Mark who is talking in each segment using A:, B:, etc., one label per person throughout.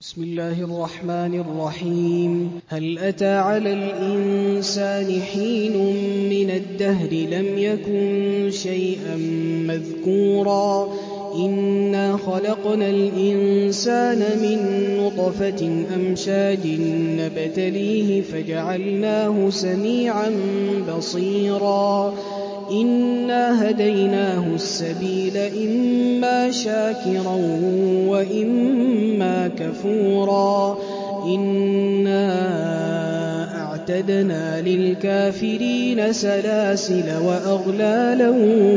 A: بسم الله الرحمن الرحيم. هل أتى على الإنسان حين من الدهر لم يكن شيئا مذكورا إنا خلقنا الإنسان من نطفة أمشاج نبتليه فجعلناه سميعا بصيرا إنا هديناه السبيل إما شاكرا وإما كفورا إنا أعتدنا للكافرين سلاسل وأغلالا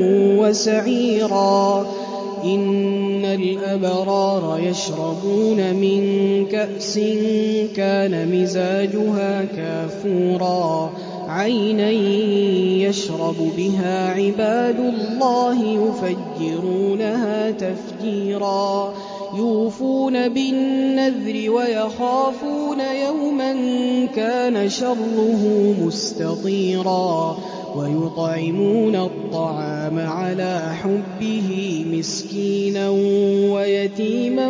A: وسعيرا إن الأبرار يشربون من كأس كان مزاجها كافورا عينا يشرب بها عباد الله يفجرونها تفجيرا يوفون بالنذر ويخافون يوما كان شره مستطيرا ويطعمون الطعام على حبه مسكينا ويتيما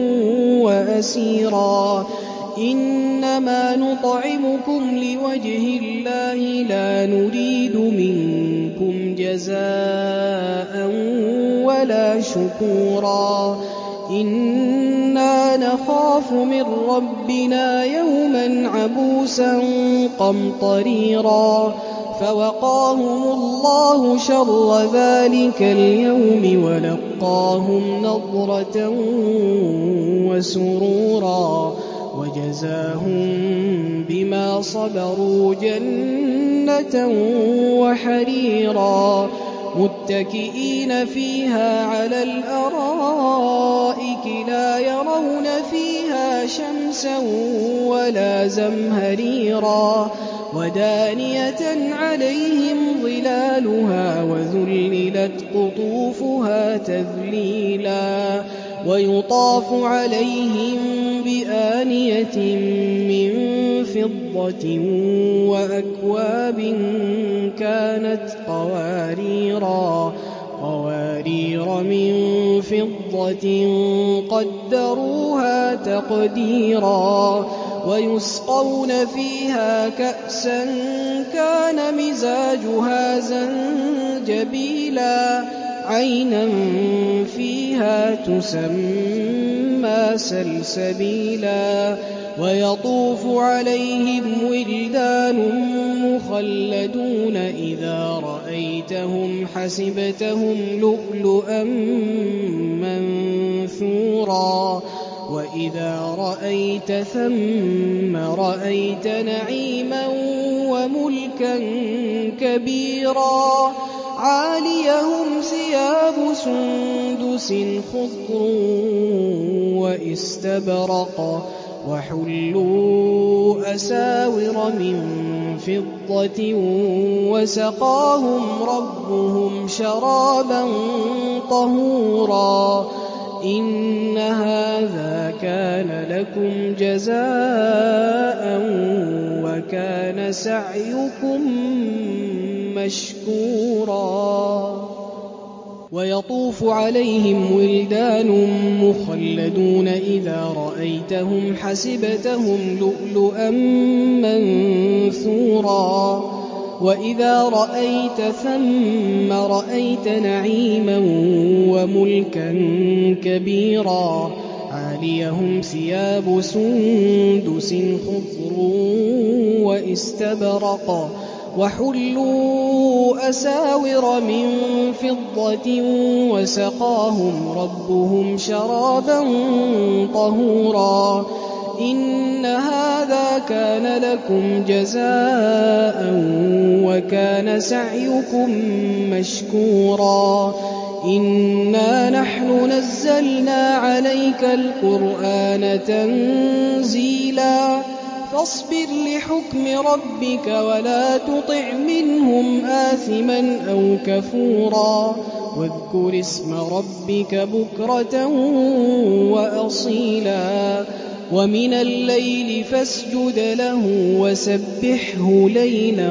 A: وأسيرا إنما نطعمكم لوجه الله لا نريد منكم جزاء ولا شكورا إنا نخاف من ربنا يوما عبوسا قمطريرا فوقاهم الله شر ذلك اليوم ولقاهم نضرة وسرورا وجزاهم بما صبروا جنة وحريرا متكئين فيها على الأرائك لا يرون فيها شمسا ولا زمهريرا ودانية عليهم ظلالها وذللت قطوفها تذليلا ويطاف عليهم بآنية من فضة وأكواب كانت قوارير من فضة قدروها تقديرا ويسقون فيها كأسا كان مزاجها زنجبيلا عينا فيها تسمى سلسبيلا ويطوف عليهم ولدان مخلدون إذا رأيتهم حسبتهم لؤلؤا منثورا وإذا رأيت ثم رأيت نعيما وملكا كبيرا عاليهم ثياب سندس خضر واستبرق وحلوا أساور من فضة وسقاهم ربهم شرابا طهورا إن هذا كان لكم جزاء وكان سعيكم مشكورا ويطوف عليهم ولدان مخلدون إذا رأيتهم حسبتهم لؤلؤا منثورا وإذا رأيت ثم رأيت نعيما وملكا كبيرا عاليهم ثياب سندس خضر واستبرق وحلوا أساور من فضة وسقاهم ربهم شرابا طهورا إن هذا كان لكم جزاء وكان سعيكم مشكورا إنا نحن نزلنا عليك القرآن تنزيلا فاصبر لحكم ربك ولا تطع منهم آثما أو كفورا واذكر اسم ربك بكرة وأصيلا ومن الليل فاسجد له وسبحه ليلا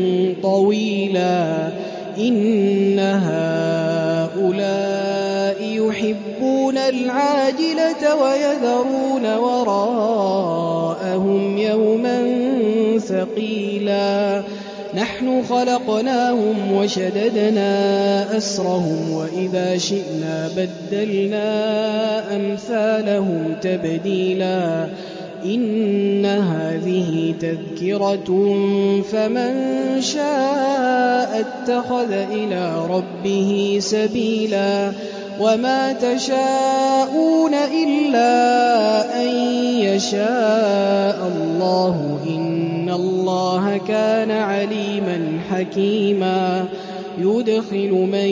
A: طويلا إن هؤلاء يحبون العاجلة ويذرون وراءهم يوما ثقيلا نحن خلقناهم وشددنا أسرهم وإذا شئنا بدلنا أمثالهم تبديلا إن هذه تذكرة فمن شاء اتخذ إلى ربه سبيلا وما تشاءون إلا أن يشاء الله إن الله كان عليما حكيما يدخل من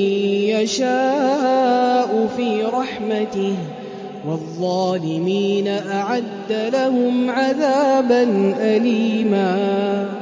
A: يشاء في رحمته والظالمين أعد لهم عذابا أليما